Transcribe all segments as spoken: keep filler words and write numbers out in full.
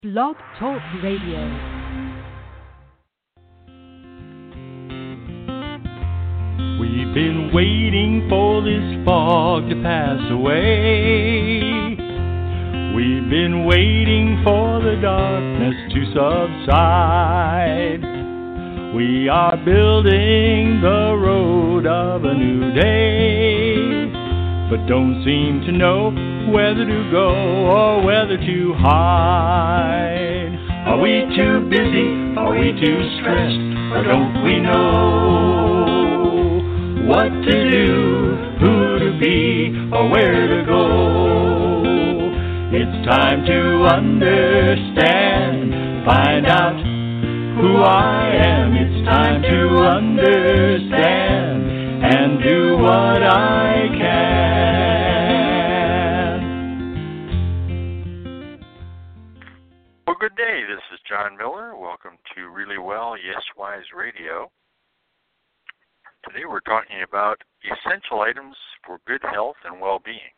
Blog Talk Radio. We've been waiting for this fog to pass away. We've been waiting for the darkness to subside. We are building the road of a new day, but don't seem to know whether to go or whether to hide. Are we too busy? Are we too stressed? Or don't we know what to do, who to be, or where to go? It's time to understand, find out who I am. It's time to understand and do what I can. Well, good day. This is John Miller. Welcome to Really Well, Yes Wise Radio. Today we're talking about essential items for good health and well-being.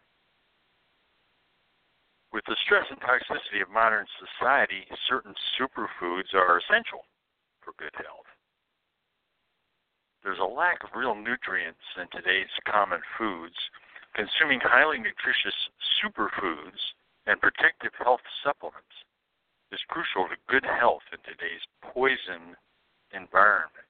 With the stress and toxicity of modern society, certain superfoods are essential for good health. There's a lack of real nutrients in today's common foods. Consuming highly nutritious superfoods and protective health supplements is crucial to good health in today's poison environment.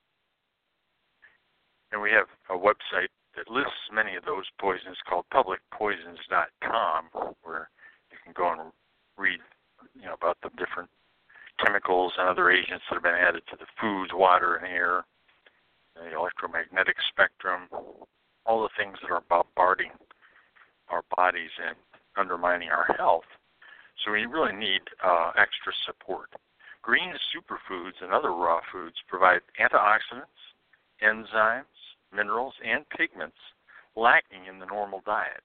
And we have a website that lists many of those poisons called public poisons dot com, where you can go and read, you know, about the different chemicals and other agents that have been added to the foods, water, and air, the electromagnetic spectrum, all the things that are bombarding our bodies and undermining our health. So we really need uh, extra support. Green superfoods and other raw foods provide antioxidants, enzymes, minerals, and pigments lacking in the normal diet.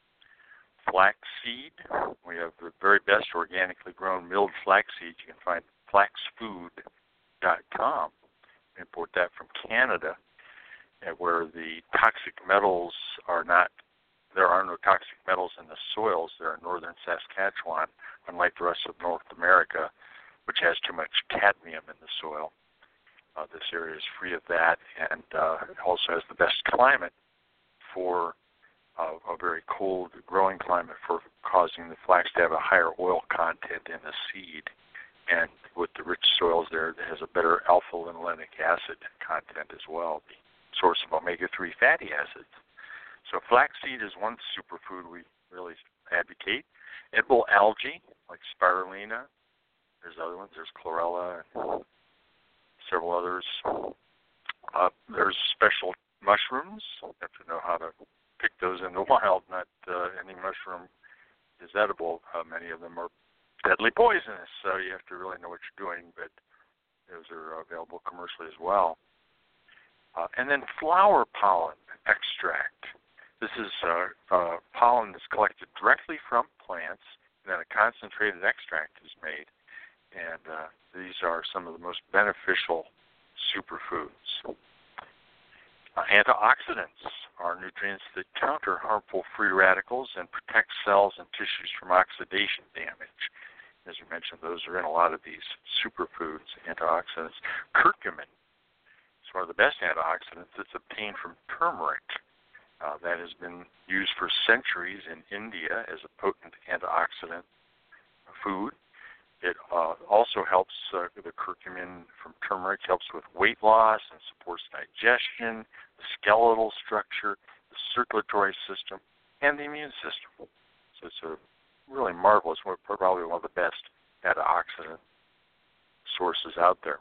Flaxseed, we have the very best organically grown milled flaxseed. You can find flax food dot com. We import that from Canada, where the toxic metals are not, there are no toxic metals in the soils there in northern Saskatchewan, unlike the rest of North America, which has too much cadmium in the soil. Uh, this area is free of that, and uh, it also has the best climate for uh, a very cold growing climate for causing the flax to have a higher oil content in the seed. And with the rich soils there, it has a better alpha-linolenic acid content as well, the source of omega three fatty acids. So flaxseed is one superfood we really advocate. Edible algae, like spirulina. There's other ones. There's chlorella and several others. Uh, there's special mushrooms. You have to know how to pick those in the wild. Not uh, any mushroom is edible. Uh, many of them are deadly poisonous, so you have to really know what you're doing, but those are available commercially as well. Uh, and then flower pollen extract. This is uh, uh, pollen that's collected directly from plants, and then a concentrated extract is made. And uh, these are some of the most beneficial superfoods. Uh, antioxidants are nutrients that counter harmful free radicals and protect cells and tissues from oxidation damage. As we mentioned, those are in a lot of these superfoods, antioxidants. Curcumin is one of the best antioxidants. It's obtained from turmeric. Uh, that has been used for centuries in India as a potent antioxidant food. It uh, also helps, uh, the curcumin from turmeric helps with weight loss and supports digestion, the skeletal structure, the circulatory system, and the immune system. So it's a really marvelous, probably one of the best antioxidant sources out there.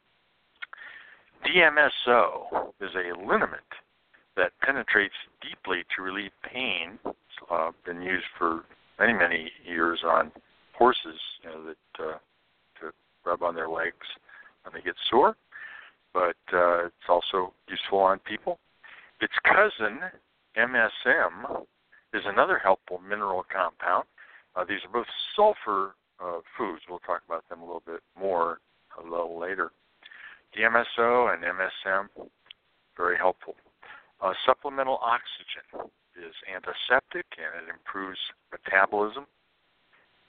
D M S O is a liniment that penetrates deeply to relieve pain. It's uh, been used for many, many years on horses, you know, that uh, to rub on their legs when they get sore, but uh, it's also useful on people. Its cousin, M S M, is another helpful mineral compound. Uh, these are both sulfur uh, foods. We'll talk about them a little bit more a little later. D M S O and M S M, very helpful. Uh, supplemental oxygen is antiseptic and it improves metabolism.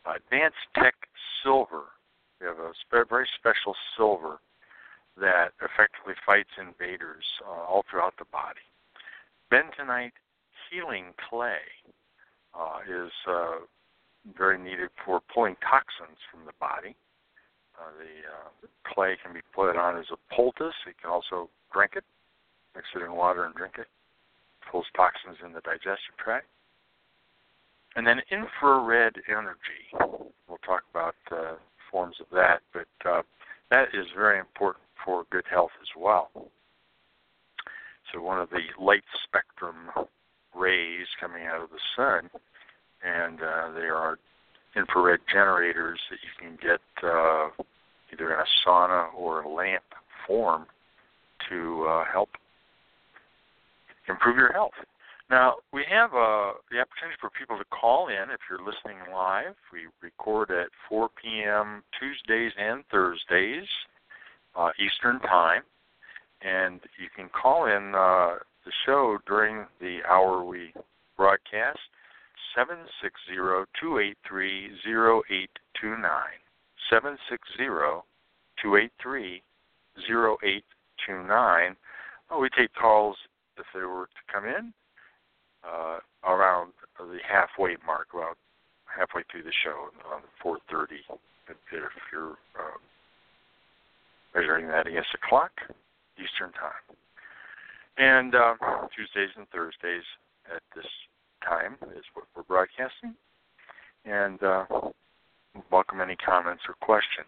Advanced Tech Silver. We have a spe- very special silver that effectively fights invaders uh, all throughout the body. Bentonite Healing Clay uh, is uh, very needed for pulling toxins from the body. Uh, the uh, clay can be put on as a poultice. You can also drink it, mix it in water and drink it. Pulls toxins in the digestive tract. And then infrared energy. We'll talk about uh, forms of that, but uh, that is very important for good health as well. So one of the light spectrum rays coming out of the sun, and uh, there are infrared generators that you can get uh, either in a sauna or a lamp form to uh, help improve your health. Now, we have uh, the opportunity for people to call in if you're listening live. We record at four p.m. Tuesdays and Thursdays, uh, Eastern Time. And you can call in uh, the show during the hour we broadcast, seven six zero, two eight three, zero eight two nine, seven six zero, two eight three, zero eight two nine. Oh, we take calls if they were to come in uh, around the halfway mark, about halfway through the show, on four thirty, if you're uh, measuring that against the clock, Eastern Time. And uh, Tuesdays and Thursdays at this time is what we're broadcasting. And uh, welcome any comments or questions.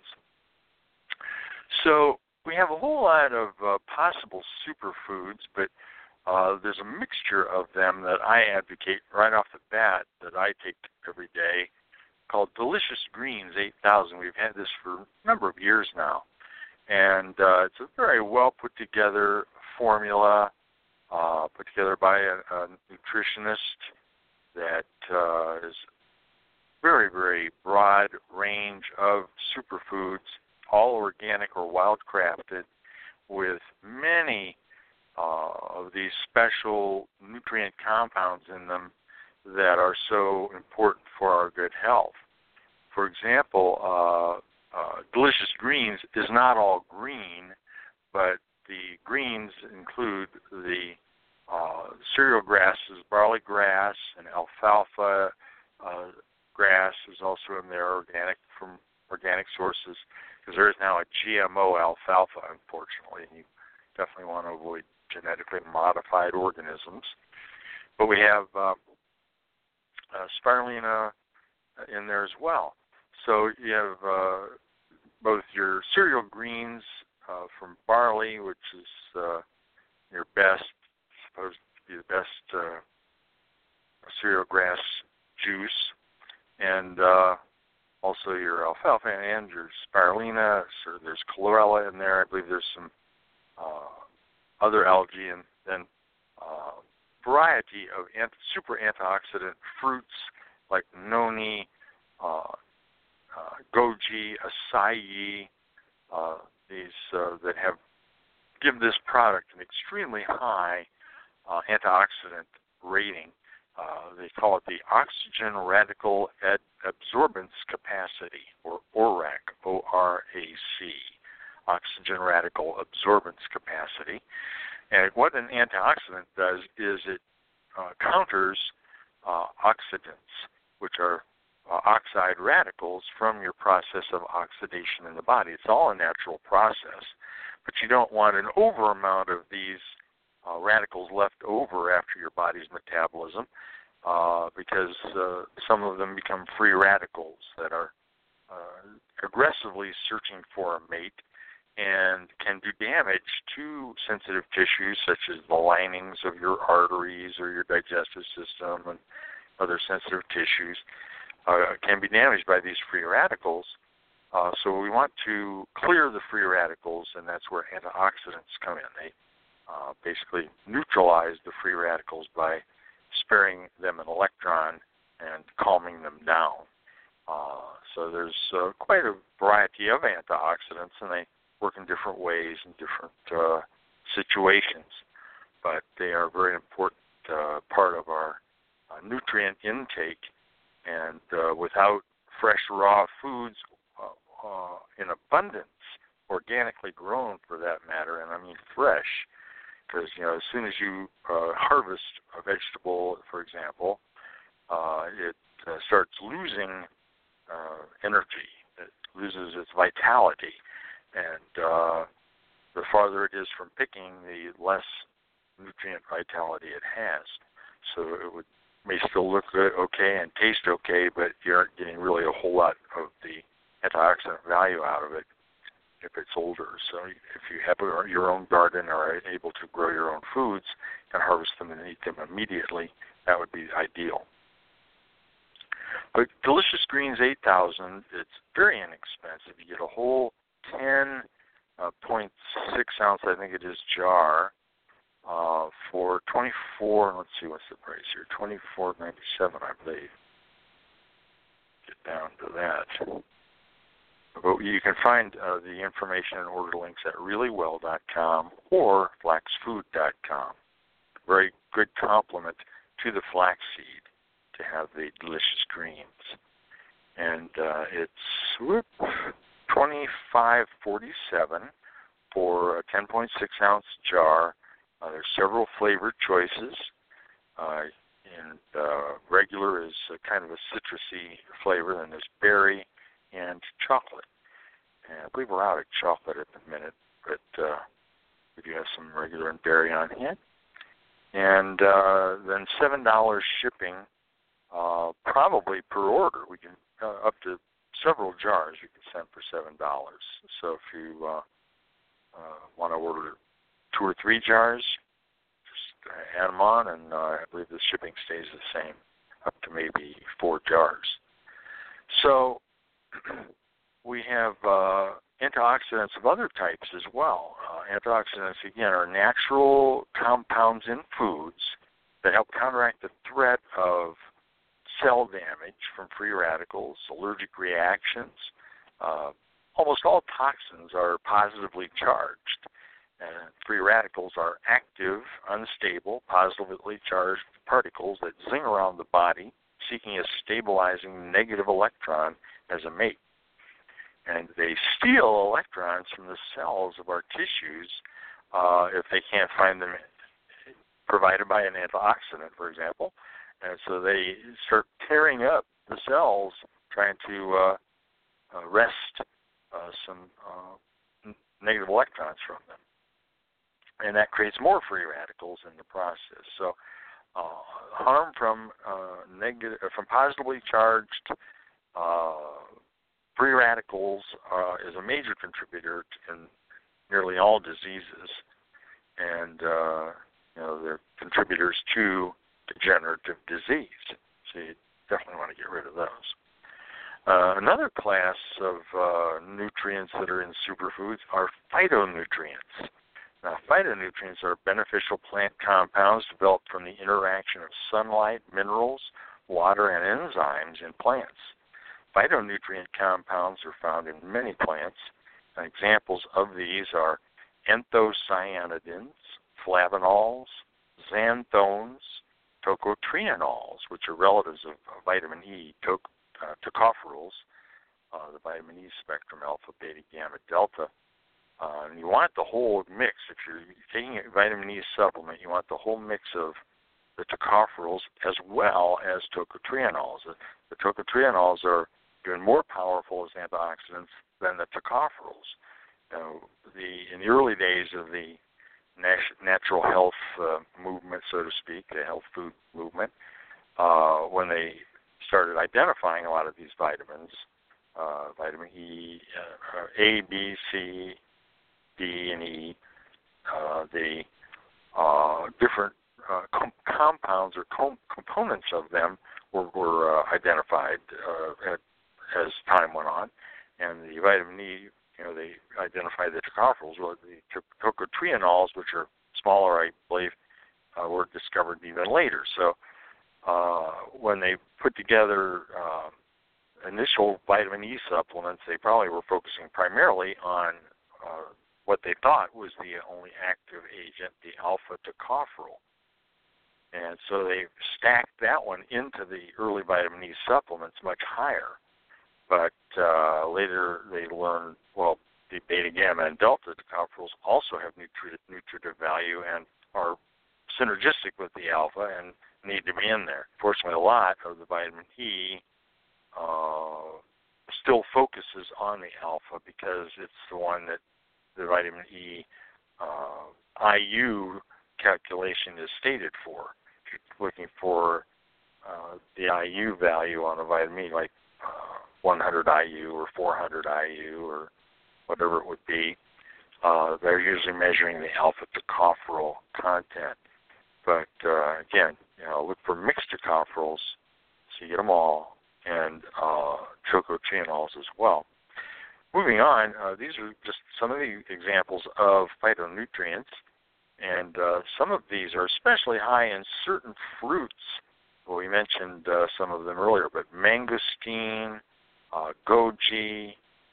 So we have a whole lot of uh, possible superfoods, but uh, there's a mixture of them that I advocate right off the bat that I take every day called Delicious Greens eight thousand. We've had this for a number of years now. And uh, it's a very well put together formula uh, put together by a, a nutritionist that uh, is very, very broad range of superfoods, all organic or wild-crafted, with many uh, of these special nutrient compounds in them that are so important for our good health. For example, uh, uh, Delicious Greens is not all green, but the greens include the uh, cereal grasses, barley grass, and alfalfa uh, grass is also in there, organic from organic sources, because there is now a G M O alfalfa, unfortunately, and you definitely want to avoid genetically modified organisms. But we have uh, uh, spirulina in there as well. So you have uh, both your cereal greens uh, from barley, which is uh, your best, supposed to be the best uh, cereal grass juice, and uh, also your alfalfa and your spirulina. So there's chlorella in there. I believe there's some uh, other algae, and then uh, variety of anti- super antioxidant fruits like noni, uh, uh, goji, acai, uh, these uh, that have give this product an extremely high uh, antioxidant rating. Uh, they call it the oxygen radical ad- absorbance capacity, or O R A C, O R A C, oxygen radical absorbance capacity. And what an antioxidant does is it uh, counters uh, oxidants, which are uh, oxide radicals from your process of oxidation in the body. It's all a natural process, but you don't want an over amount of these uh, radicals left over after your body's metabolism, uh, because uh, some of them become free radicals that are uh, aggressively searching for a mate and can do damage to sensitive tissues such as the linings of your arteries or your digestive system and other sensitive tissues. Uh, can be damaged by these free radicals. Uh, so we want to clear the free radicals, and that's where antioxidants come in. They uh, basically neutralize the free radicals by sparing them an electron and calming them down. Uh, so there's uh, quite a variety of antioxidants, and they work in different ways in different uh, situations. But they are a very important uh, part of our uh, nutrient intake. And uh, without fresh, raw foods uh, uh, in abundance, organically grown for that matter, and I mean fresh, because, you know, as soon as you uh, harvest a vegetable, for example, uh, it uh, starts losing uh, energy. It loses its vitality, and uh, the farther it is from picking, the less nutrient vitality it has. So it would may still look good, okay, and taste okay, but you aren't getting really a whole lot of the antioxidant value out of it if it's older. So if you have your own garden or are able to grow your own foods and harvest them and eat them immediately, that would be ideal. But Delicious Greens eight thousand, it's very inexpensive. You get a whole ten point six ounce, I think it is, jar uh, for twenty-four. Let's see, what's the price here? twenty-four ninety-seven, I believe. Get down to that. But you can find uh, the information and order links at really well dot com or flax food dot com. Very good complement to the flaxseed to have the Delicious Greens. And uh, it's whoop, twenty-five forty-seven for a ten point six ounce jar. Uh, there's several flavor choices. Uh, and uh, regular is a kind of a citrusy flavor, and there's berry and chocolate. And I believe we're out of chocolate at the minute, but uh, we do have some regular and berry on hand. And uh, then seven dollars shipping, uh, probably per order. We can uh, up to several jars you can send for seven dollars. So if you uh, uh, want to order two or three jars, just uh, add them on, and uh, I believe the shipping stays the same, up to maybe four jars. So we have uh, antioxidants of other types as well. Uh, antioxidants, again, are natural compounds in foods that help counteract the threat of cell damage from free radicals, allergic reactions. Uh, almost all toxins are positively charged. And free radicals are active, unstable, positively charged particles that zing around the body, seeking a stabilizing negative electron as a mate. And they steal electrons from the cells of our tissues uh, if they can't find them provided by an antioxidant, for example. And so they start tearing up the cells, trying to uh, uh, wrest uh, some uh, negative electrons from them. And that creates more free radicals in the process. So uh, harm from uh, negative, from positively charged uh, free radicals uh, is a major contributor to, in nearly all diseases, and uh, you know they're contributors to degenerative disease. So you definitely want to get rid of those. Uh, another class of uh, nutrients that are in superfoods are phytonutrients. Now, phytonutrients are beneficial plant compounds developed from the interaction of sunlight, minerals, water, and enzymes in plants. Phytonutrient compounds are found in many plants, and examples of these are anthocyanidins, flavonols, xanthones, tocotrienols, which are relatives of vitamin E, to, uh, tocopherols, uh, the vitamin E spectrum, alpha, beta, gamma, delta. Uh, and you want the whole mix. If you're taking a vitamin E supplement, you want the whole mix of the tocopherols as well as tocotrienols. The, the tocotrienols are even more powerful as antioxidants than the tocopherols. You know, the, in the early days of the natural health uh, movement, so to speak, the health food movement, uh, when they started identifying a lot of these vitamins, uh, vitamin E, uh, A, B, C, D, and E, uh, the uh, different uh, com- compounds or com- components of them were, were uh, identified uh, at, as time went on, and the vitamin E, you know, they identified the tocopherols. Well, the tocotrienols, which are smaller, I believe, uh, were discovered even later. So uh, when they put together uh, initial vitamin E supplements, they probably were focusing primarily on uh, what they thought was the only active agent, the alpha tocopherol. And so they stacked that one into the early vitamin E supplements much higher. but uh, later they learned, well, the beta, gamma, and delta tocopherols also have nutri- nutritive value and are synergistic with the alpha and need to be in there. Fortunately, a lot of the vitamin E uh, still focuses on the alpha because it's the one that the vitamin E uh, I U calculation is stated for. If you're looking for uh, the I U value on a vitamin E, like uh, one hundred I U or four hundred I U or whatever it would be, uh, they're usually measuring the alpha tocopherol content. But uh, again, you know, look for mixed tocopherols, so you get them all, and uh, chocotrienols as well. Moving on, uh, these are just some of the examples of phytonutrients, and uh, some of these are especially high in certain fruits. Well, we mentioned uh, some of them earlier, but mangosteen, uh, goji,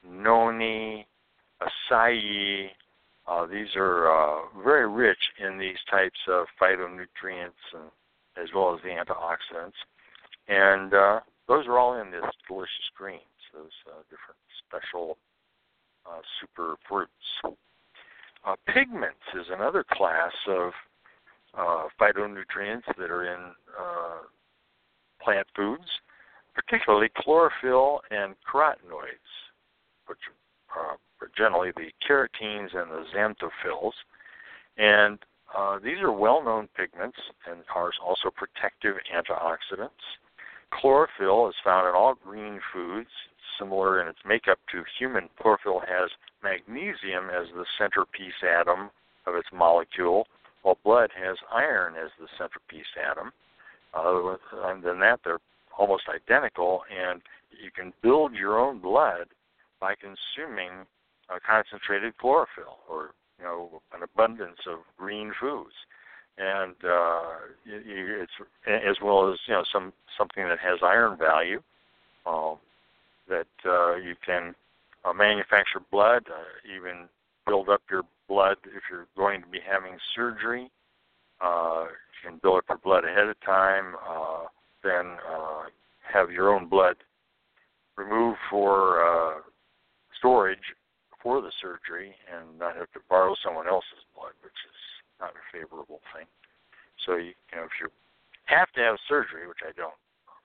noni, acai, uh, these are uh, very rich in these types of phytonutrients and, as well as the antioxidants. And uh, those are all in this delicious greens, those uh, different special uh, super fruits. Uh, pigments is another class of uh, phytonutrients that are in uh, plant foods, particularly chlorophyll and carotenoids, which are generally the carotenes and the xanthophylls. And uh, these are well-known pigments and are also protective antioxidants. Chlorophyll is found in all green foods, similar in its makeup to human. Chlorophyll has magnesium as the centerpiece atom of its molecule, while blood has iron as the centerpiece atom. Uh, and than that, they're almost identical, and you can build your own blood by consuming uh, concentrated chlorophyll, or you know, an abundance of green foods, and uh, you, it's as well as you know some something that has iron value. Uh, that uh, you can uh, manufacture blood, uh, even build up your blood if you're going to be having surgery. Uh, you can build up your blood ahead of time, uh, then uh, have your own blood removed for uh, storage for the surgery and not have to borrow someone else's blood, which is not a favorable thing. So, you, you know, if you have to have surgery, which I don't,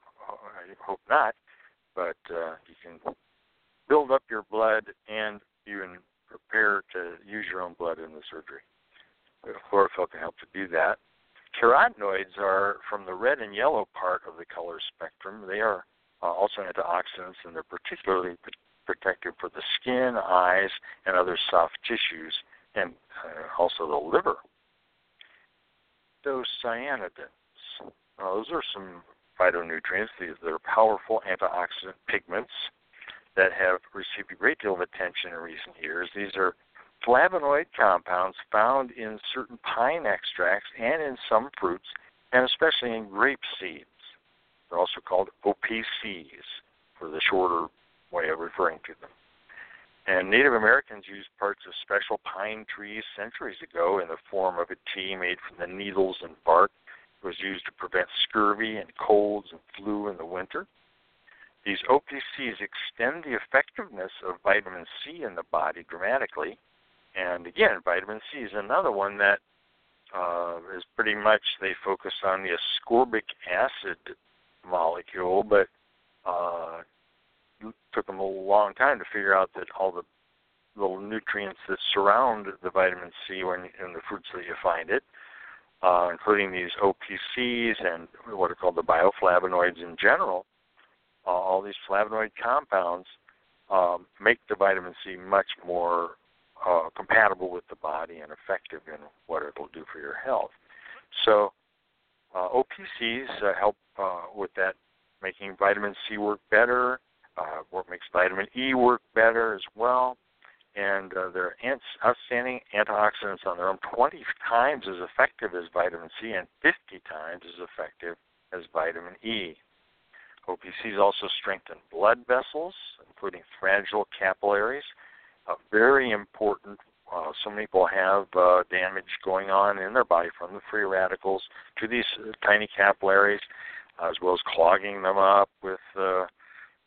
I hope not, but uh, you can build up your blood and even prepare to use your own blood in the surgery. Chlorophyll can help to do that. Carotenoids are from the red and yellow part of the color spectrum. They are uh, also antioxidants, and they're particularly p- protective for the skin, eyes, and other soft tissues, and uh, also the liver. Those cyanidins. Uh, those are some phytonutrients. These are powerful antioxidant pigments that have received a great deal of attention in recent years. These are flavonoid compounds found in certain pine extracts and in some fruits, and especially in grape seeds. They're also called O P Cs, for the shorter way of referring to them. And Native Americans used parts of special pine trees centuries ago in the form of a tea made from the needles and bark. It was used to prevent scurvy and colds and flu in the winter. These O P Cs extend the effectiveness of vitamin C in the body dramatically. And again, vitamin C is another one that uh, is pretty much, they focus on the ascorbic acid molecule, but uh, it took them a long time to figure out that all the little nutrients that surround the vitamin C when in the fruits that you find it, uh, including these O P Cs and what are called the bioflavonoids in general, uh, all these flavonoid compounds um, make the vitamin C much more uh, compatible with the body and effective in what it will do for your health. So uh, O P Cs uh, help uh, with that, making vitamin C work better, uh, what makes vitamin E work better as well. And uh, they're outstanding antioxidants on their own, twenty times as effective as vitamin C and fifty times as effective as vitamin E. O P Cs also strengthen blood vessels, including fragile capillaries. Uh, very important. Uh, some people have uh, damage going on in their body from the free radicals to these uh, tiny capillaries, uh, as well as clogging them up with uh,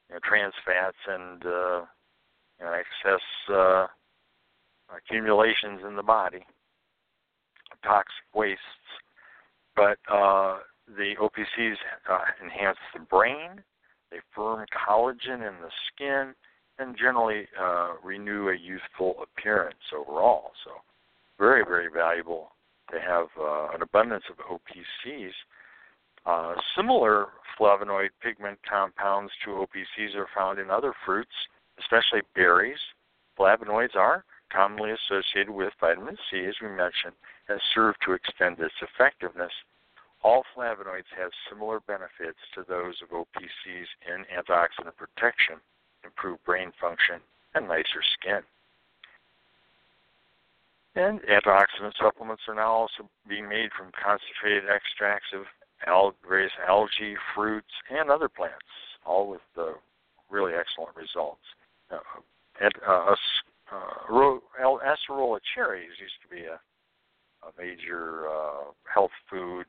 you know, trans fats and uh, you know, excess uh, accumulations in the body, toxic wastes. But uh, the O P Cs uh, enhance the brain, they firm collagen in the skin, and generally uh, renew a youthful appearance overall. So very, very valuable to have uh, an abundance of O P Cs. Uh, similar flavonoid pigment compounds to O P Cs are found in other fruits, especially berries. Flavonoids are commonly associated with vitamin C, as we mentioned, and serve to extend its effectiveness. All flavonoids have similar benefits to those of O P Cs in antioxidant protection, improved brain function, and nicer skin. And antioxidant supplements are now also being made from concentrated extracts of al- various algae, fruits, and other plants, all with uh, really excellent results. Uh, and, uh, uh, ro- acerola cherries used to be a, a major uh, health food,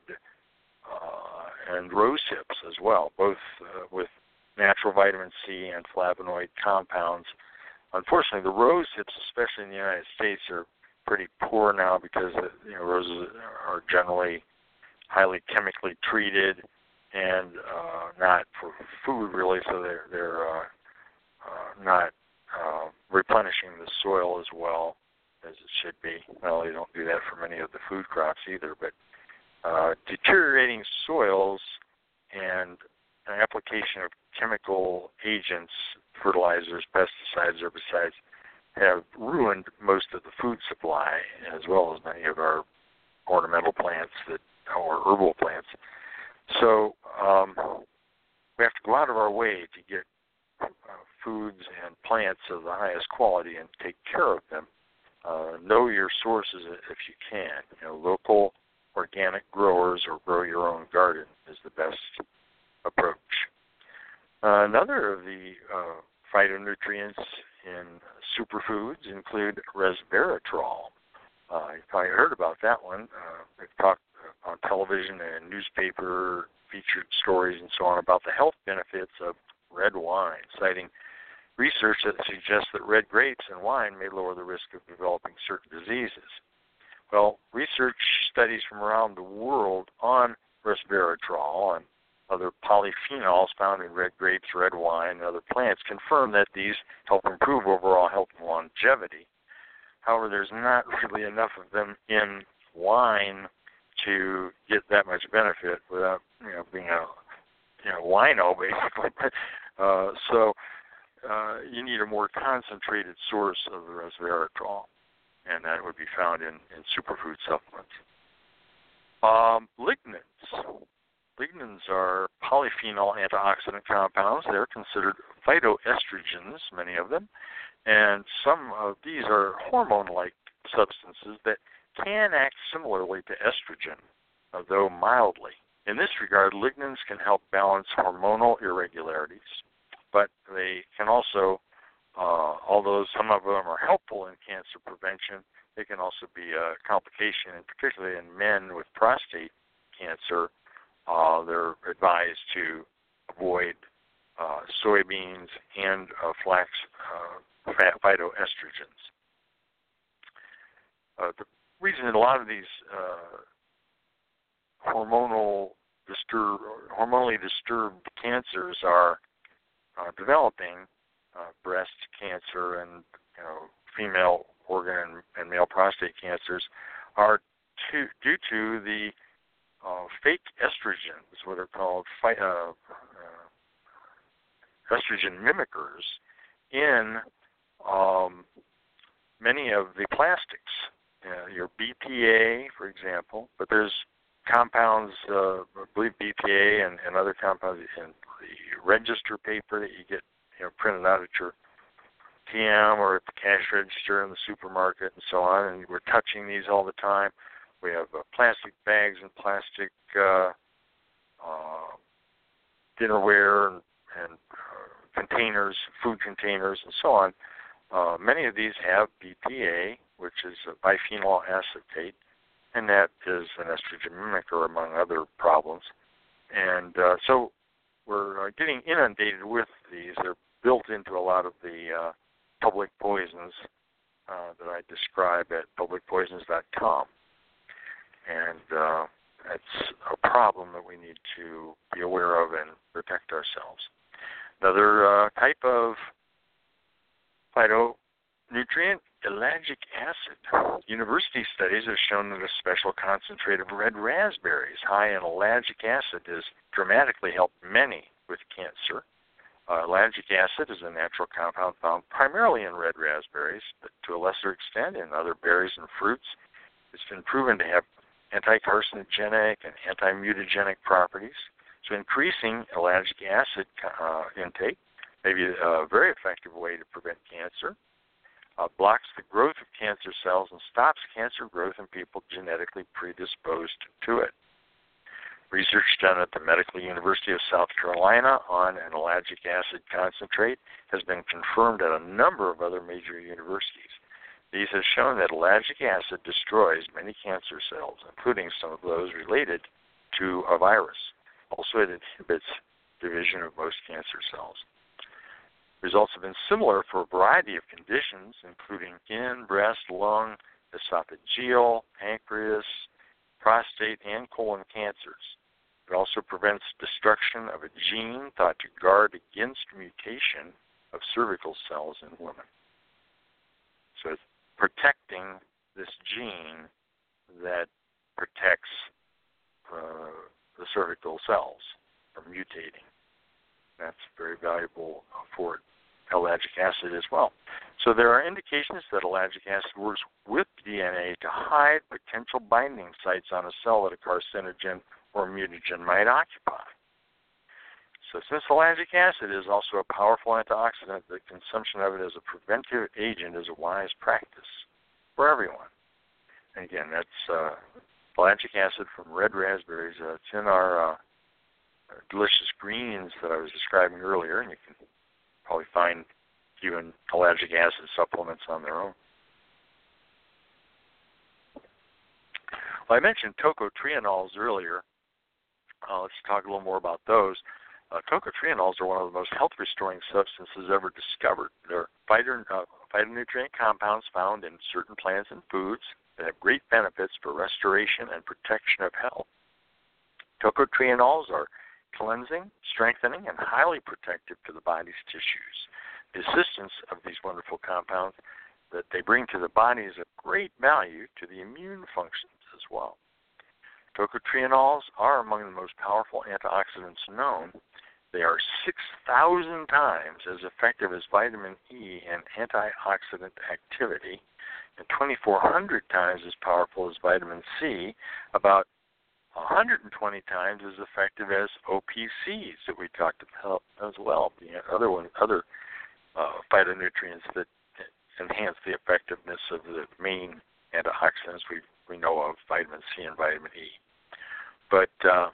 uh, and rose hips as well, both uh, with natural vitamin C and flavonoid compounds. Unfortunately, the rose hips, especially in the United States, are pretty poor now because you know roses are generally highly chemically treated and uh, not for food really, so they're they're uh, uh, not uh, replenishing the soil as well as it should be. Well, they don't do that for many of the food crops either, but uh, deteriorating soils and an application of chemical agents, fertilizers, pesticides, herbicides, have ruined most of the food supply, as well as many of our ornamental plants that, or herbal plants. So um, we have to go out of our way to get uh, foods and plants of the highest quality and take care of them. Uh, know your sources if you can. You know, local organic growers or grow your own garden is the best approach. Uh, another of the uh, phytonutrients in superfoods include resveratrol. Uh, you probably heard about that one. Uh, they've talked on television and newspaper featured stories and so on about the health benefits of red wine, citing research that suggests that red grapes and wine may lower the risk of developing certain diseases. Well, research studies from around the world on resveratrol and other polyphenols found in red grapes, red wine, and other plants confirm that these help improve overall health and longevity. However, there's not really enough of them in wine to get that much benefit without, you know, being a, you know, wino basically. uh, so uh, you need a more concentrated source of the resveratrol, and that would be found in, in superfood supplements. Um, lignans. Lignans are polyphenol antioxidant compounds. They're considered phytoestrogens, many of them, and some of these are hormone-like substances that can act similarly to estrogen, though mildly. In this regard, lignans can help balance hormonal irregularities, but they can also, uh, although some of them are helpful in cancer prevention, they can also be a complication, and particularly in men with prostate cancer. Uh, they're advised to avoid uh, soybeans and uh, flax uh, fat phytoestrogens. Uh, the reason that a lot of these uh, hormonal disturb, hormonally disturbed cancers are uh, developing, uh, breast cancer and you know, female organ and, and male prostate cancers, are to, due to the Uh, fake estrogens, what are called phy- uh, uh, estrogen mimickers, in um, many of the plastics. Uh, your B P A, for example, but there's compounds, uh, I believe B P A and, and other compounds in the register paper that you get you know, printed out at your T M or at the cash register in the supermarket and so on, and we're touching these all the time. We have uh, plastic bags and plastic uh, uh, dinnerware and, and uh, containers, food containers, and so on. Uh, many of these have B P A, which is a biphenyl acetate, and that is an estrogen mimicker, among other problems. And uh, so we're uh, getting inundated with these. They're built into a lot of the uh, public poisons uh, that I describe at public poisons dot com. And uh, it's a problem that we need to be aware of and protect ourselves. Another uh, type of phytonutrient, ellagic acid. University studies have shown that a special concentrate of red raspberries high in ellagic acid has dramatically helped many with cancer. Uh, ellagic acid is a natural compound found primarily in red raspberries, but to a lesser extent in other berries and fruits. It's been proven to have anti-carcinogenic and anti-mutagenic properties. So increasing ellagic acid uh, intake may be a very effective way to prevent cancer. Uh, blocks the growth of cancer cells and stops cancer growth in people genetically predisposed to it. Research done at the Medical University of South Carolina on an ellagic acid concentrate has been confirmed at a number of other major universities. These have shown that ellagic acid destroys many cancer cells, including some of those related to a virus. Also, it inhibits division of most cancer cells. Results have been similar for a variety of conditions, including skin, breast, lung, esophageal, pancreas, prostate, and colon cancers. It also prevents destruction of a gene thought to guard against mutation of cervical cells in women. So it's protecting this gene that protects uh, the cervical cells from mutating. That's very valuable for ellagic acid as well. So there are indications that ellagic acid works with D N A to hide potential binding sites on a cell that a carcinogen or mutagen might occupy. So since ellagic acid is also a powerful antioxidant, the consumption of it as a preventive agent is a wise practice for everyone. And again, that's uh, ellagic acid from red raspberries. Uh, it's in our uh, delicious greens that I was describing earlier, and you can probably find even ellagic acid supplements on their own. Well, I mentioned tocotrienols earlier. Uh, let's talk a little more about those. Uh, tocotrienols are one of the most health-restoring substances ever discovered. They're phyton, uh, phytonutrient compounds found in certain plants and foods that have great benefits for restoration and protection of health. Tocotrienols are cleansing, strengthening, and highly protective to the body's tissues. The assistance of these wonderful compounds that they bring to the body is of great value to the immune functions as well. Tocotrienols are among the most powerful antioxidants known. They are six thousand times as effective as vitamin E in antioxidant activity and twenty-four hundred times as powerful as vitamin C, about one hundred twenty times as effective as O P Cs that we talked about as well, the other one, other uh, phytonutrients that enhance the effectiveness of the main antioxidants we we know of, vitamin C and vitamin E. But uh,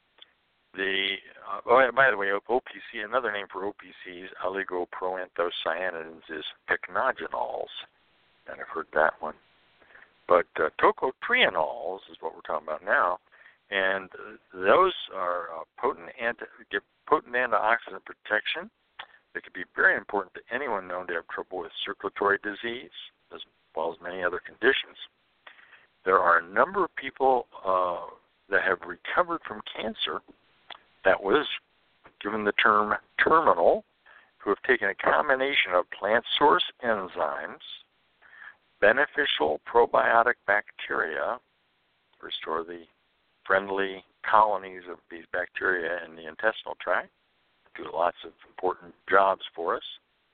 the uh, oh, by the way, O P C, another name for O P Cs, oligoproanthocyanidins, is pycnogenols, and I've heard that one. But uh, tocotrienols is what we're talking about now, and those are uh, potent anti give potent antioxidant protection. They can be very important to anyone known to have trouble with circulatory disease, as well as many other conditions. There are a number of people uh, that have recovered from cancer that was given the term terminal, who have taken a combination of plant source enzymes, beneficial probiotic bacteria, restore the friendly colonies of these bacteria in the intestinal tract, do lots of important jobs for us,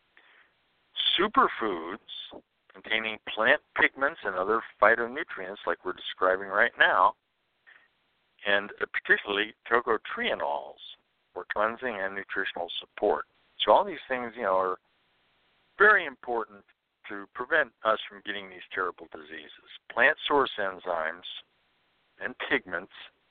superfoods containing plant pigments and other phytonutrients like we're describing right now, and particularly tocotrienols for cleansing and nutritional support. So all these things, you know, are very important to prevent us from getting these terrible diseases. Plant source enzymes and pigments,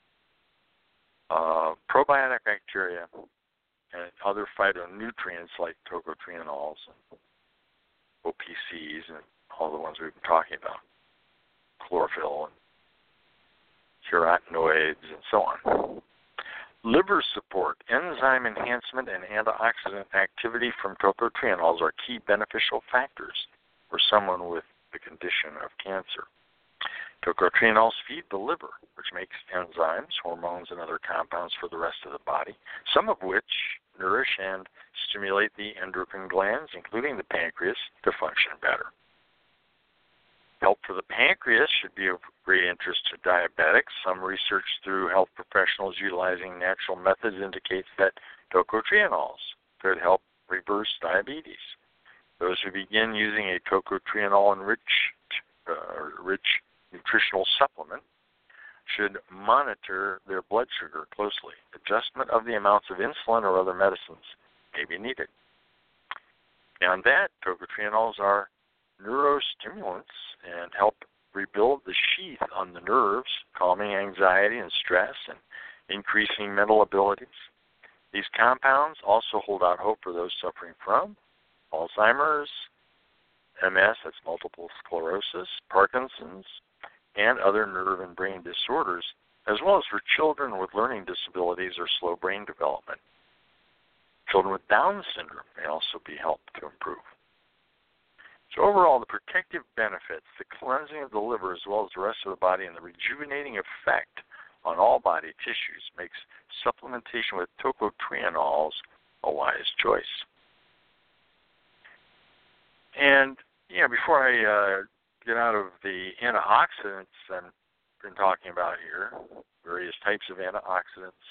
uh, probiotic bacteria, and other phytonutrients like tocotrienols and O P Cs and all the ones we've been talking about, chlorophyll and carotenoids and so on. Liver support, enzyme enhancement, and antioxidant activity from tocotrienols are key beneficial factors for someone with the condition of cancer. Tocotrienols feed the liver, which makes enzymes, hormones, and other compounds for the rest of the body, some of which nourish and stimulate the endocrine glands, including the pancreas, to function better. Help for the pancreas should be of great interest to diabetics. Some research through health professionals utilizing natural methods indicates that tocotrienols could help reverse diabetes. Those who begin using a tocotrienol-enriched uh, rich nutritional supplement should monitor their blood sugar closely. Adjustment of the amounts of insulin or other medicines may be needed. Beyond that, tocotrienols are neurostimulants and help rebuild the sheath on the nerves, calming anxiety and stress and increasing mental abilities. These compounds also hold out hope for those suffering from Alzheimer's, M S, that's multiple sclerosis, Parkinson's, and other nerve and brain disorders, as well as for children with learning disabilities or slow brain development. Children with Down syndrome may also be helped to improve. So overall, the protective benefits, the cleansing of the liver as well as the rest of the body, and the rejuvenating effect on all body tissues makes supplementation with tocotrienols a wise choice. And, yeah, before I uh, get out of the antioxidants I've been talking about here, various types of antioxidants,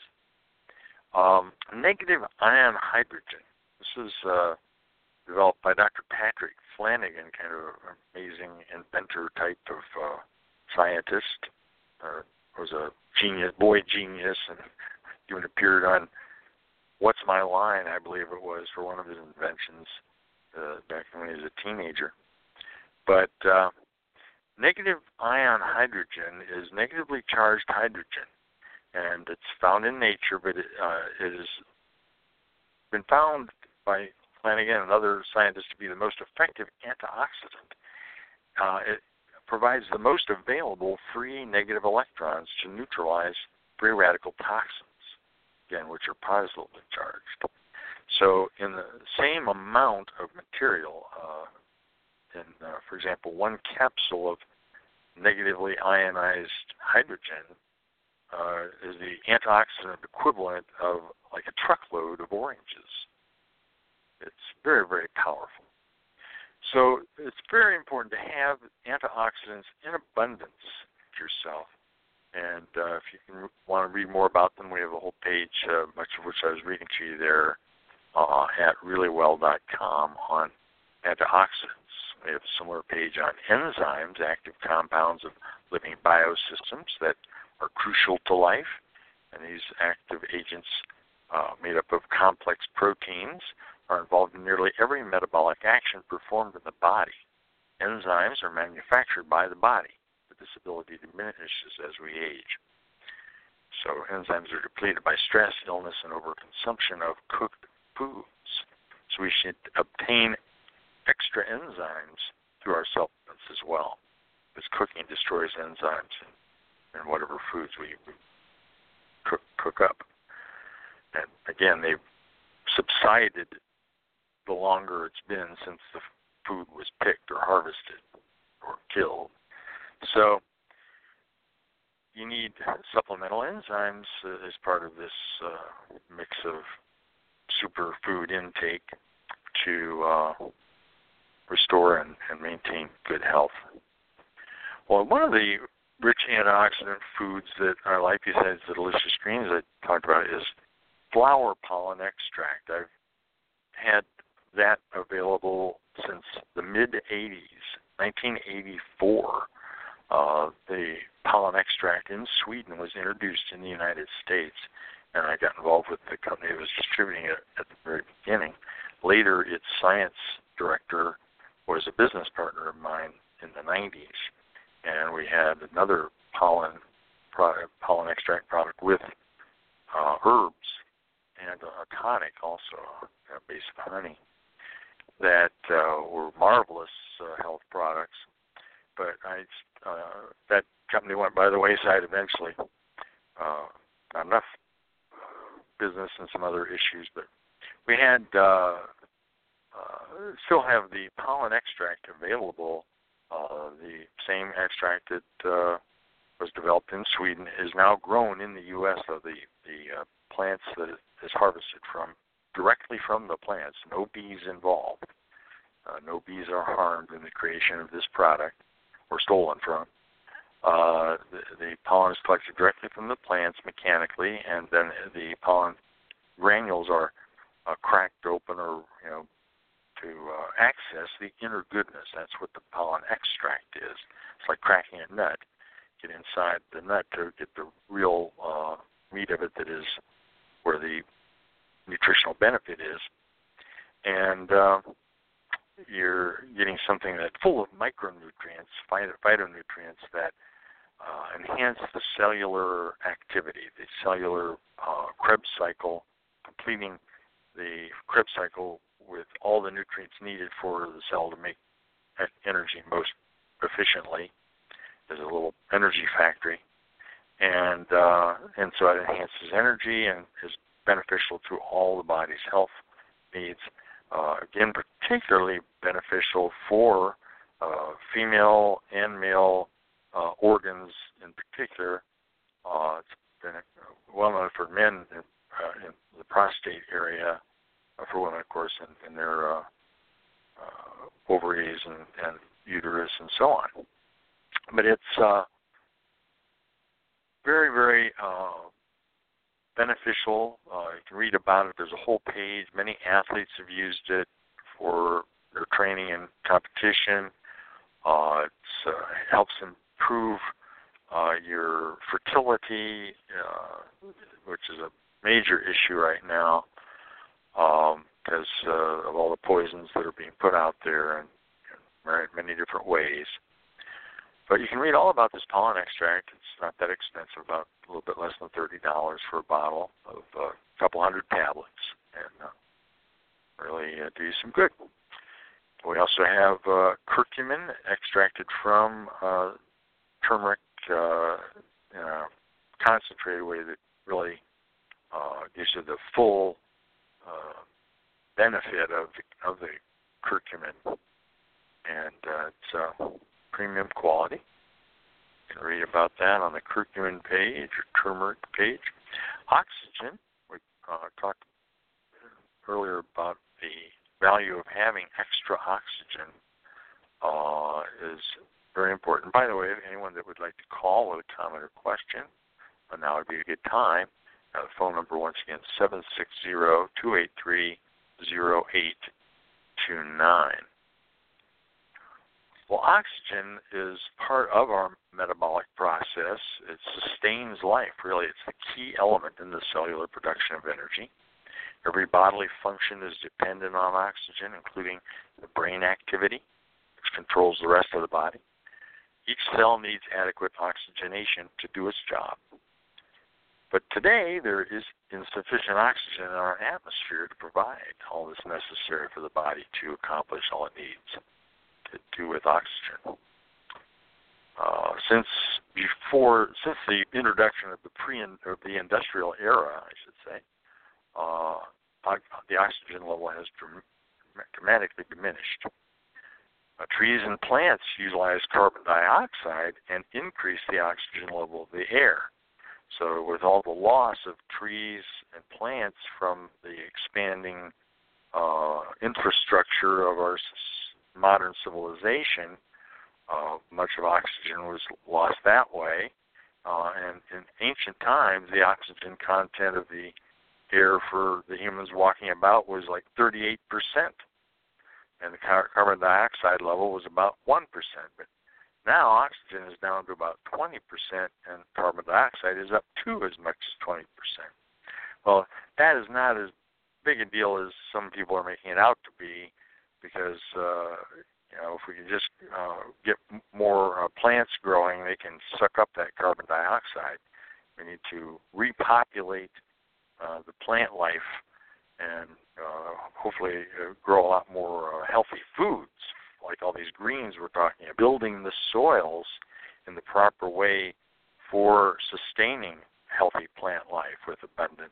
um, negative ion hydrogen. This is uh, developed by Doctor Patrick Flanagan, kind of an amazing inventor type of uh, scientist. Uh, was a genius, boy genius, and even appeared on What's My Line, I believe it was, for one of his inventions uh, back when he was a teenager. But uh, negative ion hydrogen is negatively charged hydrogen, and it's found in nature, but it, uh, it has been found by Flanagan and other scientists to be the most effective antioxidant. Uh, it provides the most available free negative electrons to neutralize free radical toxins, again, which are positively charged. So in the same amount of material, uh, in, uh, for example, one capsule of negatively ionized hydrogen uh, is the antioxidant equivalent of like a truckload of oranges. It's very, very powerful. So it's very important to have antioxidants in abundance yourself. And uh, if you can want to read more about them, we have a whole page, uh, much of which I was reading to you there, uh, at really well dot com on antioxidants. We have a similar page on enzymes, active compounds of living biosystems that are crucial to life. And these active agents uh, made up of complex proteins are involved in nearly every metabolic action performed in the body. Enzymes are manufactured by the body, but this ability diminishes as we age. So enzymes are depleted by stress, illness, and overconsumption of cooked foods. So we should obtain extra enzymes through our supplements as well, because cooking destroys enzymes in, in whatever foods we, we cook, cook up. And again, they've subsided the longer it's been since the food was picked or harvested or killed. So you need supplemental enzymes uh, as part of this uh, mix of superfood intake to uh, restore and, and maintain good health. Well, one of the rich antioxidant foods that are like besides the delicious greens I talked about is flower pollen extract. I've had that available since the mid-eighties, nineteen eighty-four. Uh, the pollen extract in Sweden was introduced in the United States, and I got involved with the company that was distributing it at the very beginning. Later, its science director was a business partner of mine in the nineties, and we had another pollen product, pollen extract product with uh, herbs and a tonic also, uh, based on honey, that uh, were marvelous uh, health products. But I, uh, that company went by the wayside eventually. Uh, not enough business and some other issues, but we had uh, uh, still have the pollen extract available. Uh, the same extract that uh, was developed in Sweden is now grown in the U S of the the uh, plants that it is harvested from, directly from the plants. No bees involved. Uh, no bees are harmed in the creation of this product, or stolen from. Uh, the, the pollen is collected directly from the plants mechanically, and then the pollen granules are uh, cracked open, or you know, to uh, access the inner goodness. That's what the pollen extract is. It's like cracking a nut. Get inside the nut to get the real uh, meat of it, that is where the nutritional benefit is. And uh, you're getting something that's full of micronutrients, phytonutrients that uh, enhance the cellular activity, the cellular uh, Krebs cycle, completing the Krebs cycle with all the nutrients needed for the cell to make energy most efficiently. There's a little energy factory, and uh, and so it enhances energy and is beneficial to all the body's health needs. Uh, again, particularly beneficial for uh, female and male uh, organs in particular. Uh, it's been well known for men in, uh, in the prostate area, uh, for women, of course, in, in their uh, uh, ovaries and, and uterus and so on. But it's uh, very, very uh, beneficial. Uh, you can read about it. There's a whole page. Many athletes have used it for their training and competition. Uh, it's, uh, it helps improve uh, your fertility, uh, which is a major issue right now because um, uh, of all the poisons that are being put out there in, in many different ways. But you can read all about this pollen extract. It's not that expensive, about a little bit less than thirty dollars for a bottle of uh, a couple hundred tablets, and uh, really uh, do you some good. We also have uh, curcumin extracted from uh, turmeric uh, in a concentrated way that really uh, gives you the full uh, benefit of the, of the curcumin, and uh, it's uh, premium quality. You can read about that on the curcumin page or turmeric page. Oxygen, we uh, talked earlier about the value of having extra oxygen uh, is very important. By the way, anyone that would like to call with a comment or question, uh, now would be a good time. Uh, the phone number, once again, seven six zero, two eight three, zero eight two nine. Well, oxygen is part of our metabolic process. It sustains life, really. It's the key element in the cellular production of energy. Every bodily function is dependent on oxygen, including the brain activity, which controls the rest of the body. Each cell needs adequate oxygenation to do its job. But today, there is insufficient oxygen in our atmosphere to provide all that's necessary for the body to accomplish all it needs to do with oxygen. Uh, since before, since the introduction of the pre or the industrial era, I should say, uh, the oxygen level has dram- dramatically diminished. Uh, trees and plants utilize carbon dioxide and increase the oxygen level of the air. So, with all the loss of trees and plants from the expanding uh, infrastructure of our modern civilization, uh, much of oxygen was lost that way. Uh, and in ancient times, the oxygen content of the air for the humans walking about was like thirty-eight percent. And the car- carbon dioxide level was about one percent. But now oxygen is down to about twenty percent, and carbon dioxide is up to as much as twenty percent. Well, that is not as big a deal as some people are making it out to be, because uh, you know, if we can just uh, get more uh, plants growing, they can suck up that carbon dioxide. We need to repopulate uh, the plant life and uh, hopefully uh, grow a lot more uh, healthy foods, like all these greens we're talking about, building the soils in the proper way for sustaining healthy plant life with abundant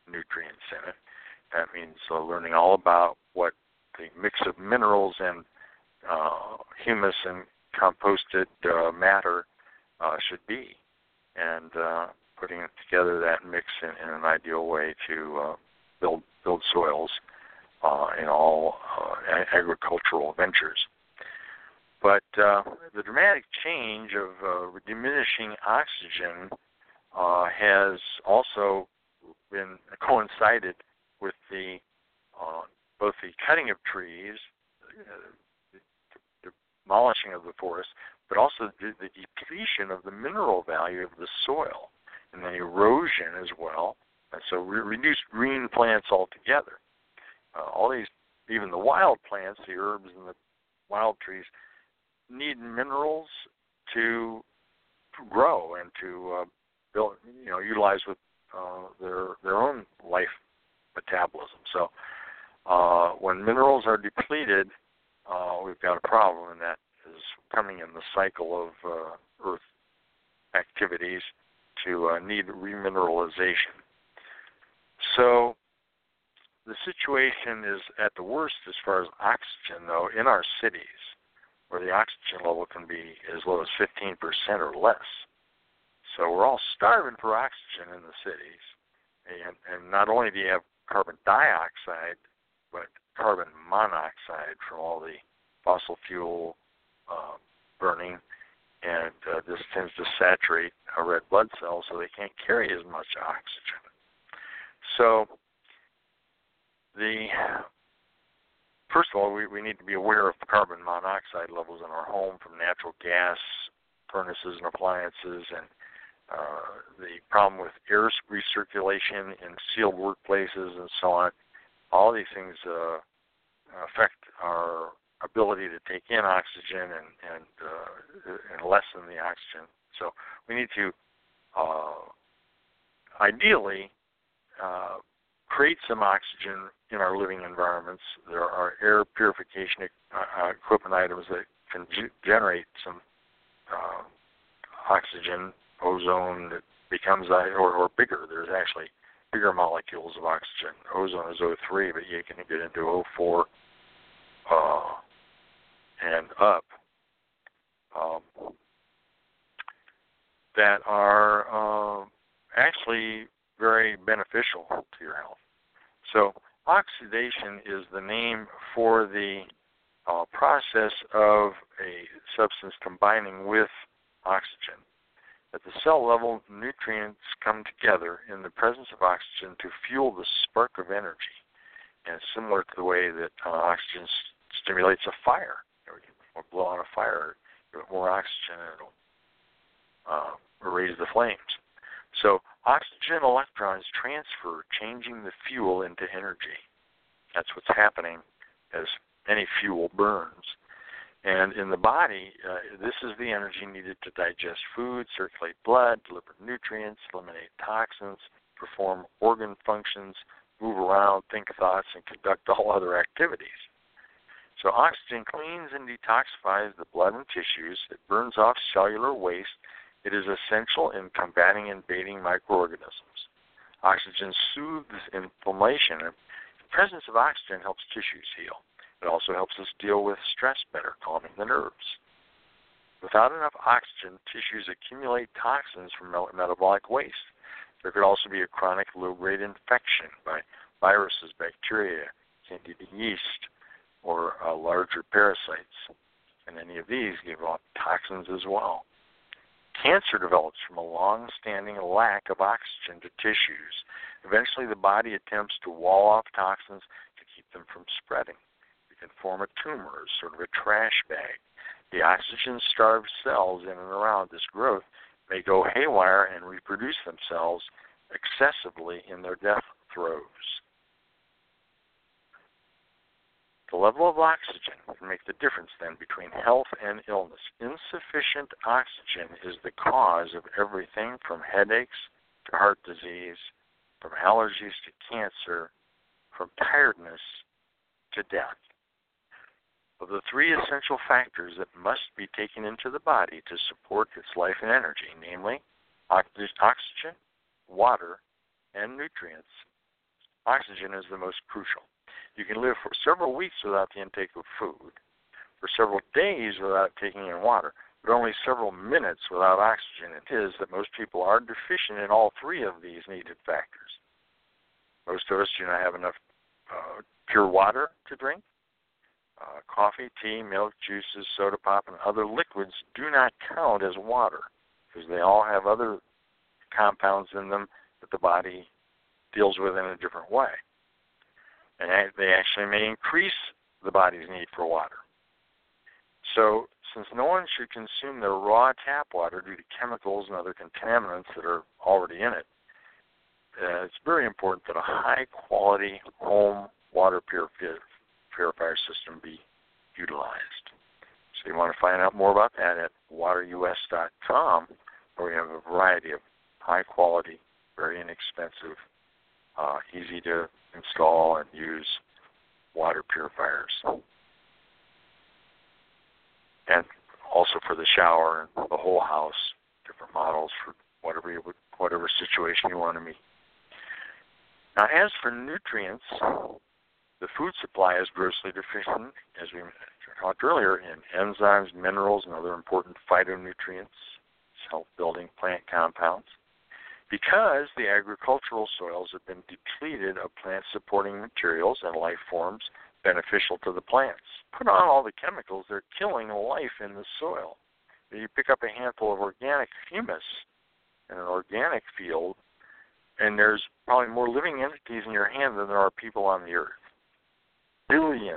nutrients in it. That means uh, learning all about what the mix of minerals and uh, humus and composted uh, matter uh, should be, and uh, putting together that mix in, in an ideal way to uh, build build soils uh, in all uh, agricultural ventures. But uh, the dramatic change of uh, diminishing oxygen uh, has also been coincided with the uh, both the cutting of trees, uh, the demolishing of the forest, but also the, the depletion of the mineral value of the soil, and then erosion as well. And so we reduced green plants altogether. Uh, all these, even the wild plants, the herbs and the wild trees, need minerals to grow and to uh, build, you know, utilize with uh, their their own life metabolism. So uh, when minerals are depleted, uh, we've got a problem, and that is coming in the cycle of uh, Earth activities to uh, need remineralization. So the situation is at the worst as far as oxygen, though, in our cities, where the oxygen level can be as low as fifteen percent or less. So we're all starving for oxygen in the cities. And, and not only do you have carbon dioxide, but carbon monoxide from all the fossil fuel uh, burning. And uh, this tends to saturate our red blood cells so they can't carry as much oxygen. So the first of all, we, we need to be aware of carbon monoxide levels in our home from natural gas furnaces and appliances, and uh, the problem with air recirculation in sealed workplaces and so on. All these things uh, affect our ability to take in oxygen and and, uh, and lessen the oxygen. So we need to uh, ideally uh, create some oxygen in our living environments. There are air purification uh, equipment items that can g- generate some uh, oxygen, ozone that becomes, or, or bigger. There's actually bigger molecules of oxygen. Ozone is O three, but you can get into O four uh, and up um, that are uh, actually very beneficial to your health. So oxidation is the name for the uh, process of a substance combining with oxygen. At the cell level, nutrients come together in the presence of oxygen to fuel the spark of energy. And it's similar to the way that uh, oxygen s- stimulates a fire. You know, blow on a fire, give it more oxygen, and it'll uh, raise the flames. So oxygen electrons transfer, changing the fuel into energy. That's what's happening as any fuel burns. And in the body, uh, this is the energy needed to digest food, circulate blood, deliver nutrients, eliminate toxins, perform organ functions, move around, think thoughts, and conduct all other activities. So oxygen cleans and detoxifies the blood and tissues. It burns off cellular waste. It is essential in combating and invading microorganisms. Oxygen soothes inflammation. The presence of oxygen helps tissues heal. It also helps us deal with stress better, calming the nerves. Without enough oxygen, tissues accumulate toxins from metabolic waste. There could also be a chronic low-grade infection by viruses, bacteria, candida yeast, or uh, larger parasites. And any of these give off toxins as well. Cancer develops from a long-standing lack of oxygen to tissues. Eventually, the body attempts to wall off toxins to keep them from spreading. It can form a tumor, sort of a trash bag. The oxygen-starved cells in and around this growth may go haywire and reproduce themselves excessively in their death throes. The level of oxygen can make the difference then between health and illness. Insufficient oxygen is the cause of everything from headaches to heart disease, from allergies to cancer, from tiredness to death. Of the three essential factors that must be taken into the body to support its life and energy, namely oxygen, water, and nutrients, oxygen is the most crucial. You can live for several weeks without the intake of food, for several days without taking in water, but only several minutes without oxygen. It is that most people are deficient in all three of these needed factors. Most of us do not have enough uh, pure water to drink. Uh, coffee, tea, milk, juices, soda pop, and other liquids do not count as water because they all have other compounds in them that the body deals with in a different way. And they actually may increase the body's need for water. So, since no one should consume their raw tap water due to chemicals and other contaminants that are already in it, uh, it's very important that a high-quality home water purifier, purifier system be utilized. So you want to find out more about that at water U S dot com, where we have a variety of high-quality, very inexpensive, uh, easy to install and use water purifiers. And also for the shower and the whole house, different models for whatever you would, whatever situation you want to meet. Now, as for nutrients, the food supply is grossly deficient, as we talked earlier, in enzymes, minerals, and other important phytonutrients, health-building plant compounds, because the agricultural soils have been depleted of plant-supporting materials and life forms beneficial to the plants. Put on all the chemicals, they're killing life in the soil. You pick up a handful of organic humus in an organic field, and there's probably more living entities in your hand than there are people on the earth. Billions.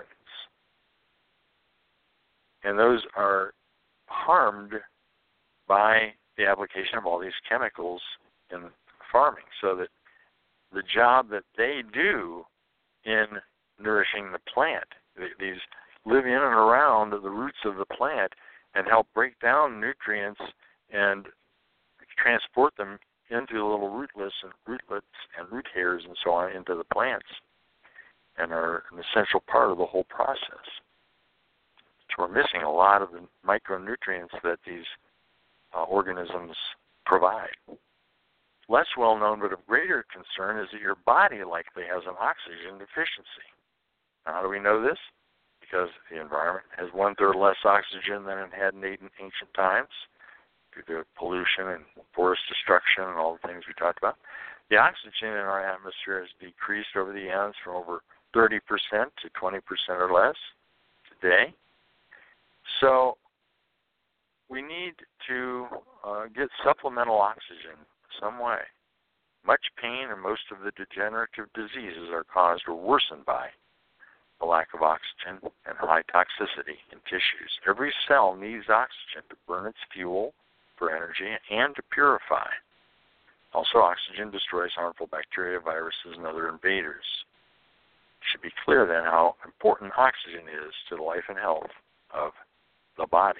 And those are harmed by the application of all these chemicals in farming, so that the job that they do in nourishing the plant, these live in and around the roots of the plant and help break down nutrients and transport them into the little rootlets and rootlets and root hairs and so on into the plants, and are an essential part of the whole process. So we're missing a lot of the micronutrients that these uh, organisms provide. Less well known but of greater concern is that your body likely has an oxygen deficiency. Now, how do we know this? Because the environment has one-third less oxygen than it had in ancient times due to pollution and forest destruction and all the things we talked about. The oxygen in our atmosphere has decreased over the years from over thirty percent to twenty percent or less today. So we need to uh, get supplemental oxygen some way. Much pain and most of the degenerative diseases are caused or worsened by the lack of oxygen and high toxicity in tissues. Every cell needs oxygen to burn its fuel for energy and to purify. Also, oxygen destroys harmful bacteria, viruses, and other invaders. It should be clear then how important oxygen is to the life and health of the body.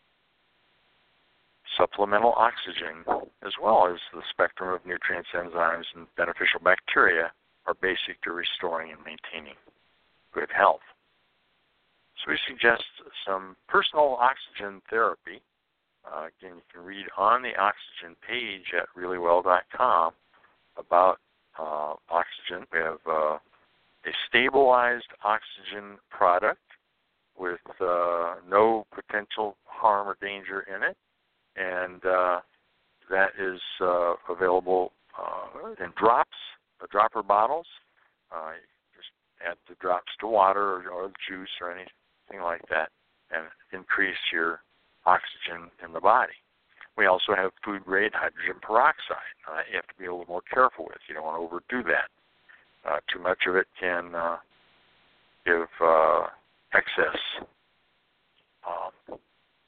Supplemental oxygen, as well as the spectrum of nutrients, enzymes, and beneficial bacteria, are basic to restoring and maintaining good health. So we suggest some personal oxygen therapy. Uh, again, you can read on the oxygen page at really well dot com about uh, oxygen. We have uh, a stabilized oxygen product with uh, no potential harm or danger in it. And uh, that is uh, available uh, in drops, uh, dropper bottles. Uh, just add the drops to water or, or juice or anything like that and increase your oxygen in the body. We also have food-grade hydrogen peroxide. Uh, you have to be a little more careful with. You don't want to overdo that. Uh, too much of it can uh, give uh, excess um,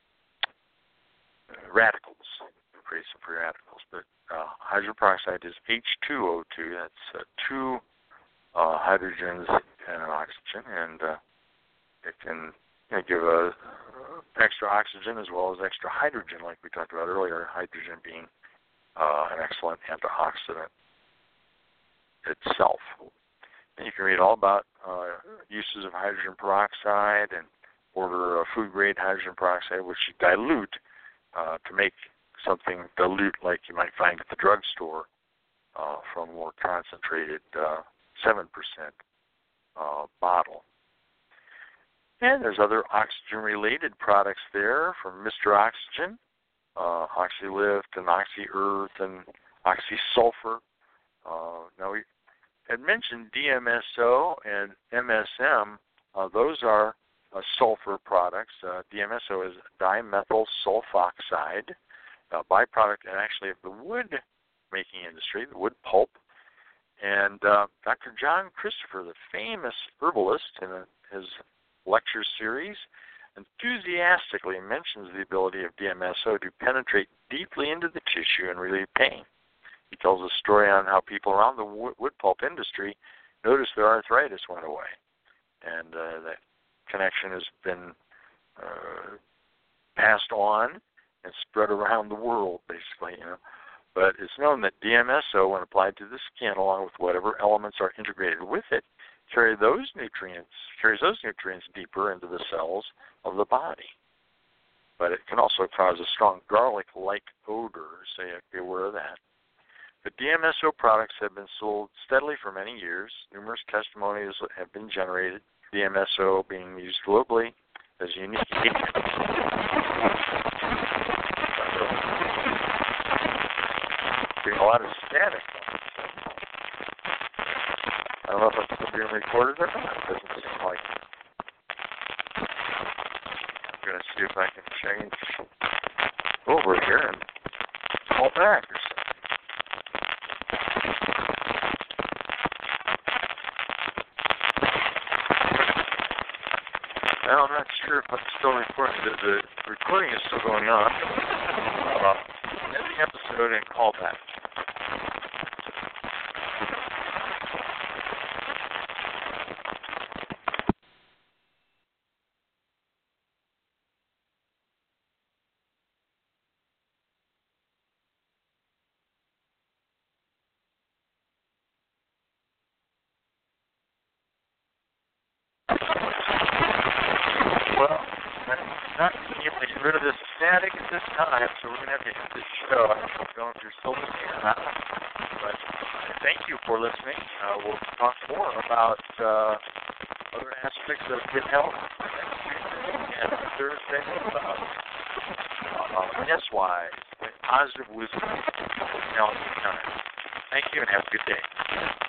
radicals, create some free radicals. But uh, hydrogen peroxide is H two O two. That's uh, two uh, hydrogens and an oxygen, and uh, it can you know, give a uh, extra oxygen as well as extra hydrogen, like we talked about earlier. Hydrogen being uh, an excellent antioxidant itself. And you can read all about uh, uses of hydrogen peroxide and order a food-grade hydrogen peroxide, which you dilute uh, to make something dilute like you might find at the drugstore uh, from more concentrated uh, seven percent uh, bottle. And there's other oxygen-related products there from Mister Oxygen, uh, OxyLift, and OxyEarth, and OxySulfur. Uh, now, we had mentioned D M S O and M S M. Uh, those are uh, sulfur products. Uh, D M S O is dimethyl sulfoxide, a byproduct, and actually of the wood-making industry, the wood pulp. And uh, Doctor John Christopher, the famous herbalist, in a, his lecture series, enthusiastically mentions the ability of D M S O to penetrate deeply into the tissue and relieve pain. He tells a story on how people around the wood pulp industry noticed their arthritis went away. And uh, that connection has been uh, passed on and spread around the world, basically, you know. But it's known that D M S O, when applied to the skin, along with whatever elements are integrated with it, carry those nutrients, carries those nutrients deeper into the cells of the body. But it can also cause a strong garlic-like odor, so you have to be aware of that. The D M S O products have been sold steadily for many years. Numerous testimonials have been generated, D M S O being used globally as a unique agent. Getting a lot of static. I don't know if it's still being recorded or not. It doesn't seem like it. I'm going to see if I can change over here and call back or something. Well, I'm not sure if I'm still recording. The, the recording is still going on. Uh, end the episode and call back. Well, I'm not able to get rid of this static at this time, so we're going to have to end this show. I don't know if you're still listening or not, but thank you for listening. Uh, we'll talk more about uh, other aspects of good health next Tuesday and Thursday about uh, guess-wise, positive wisdom. Thank you and have a good day.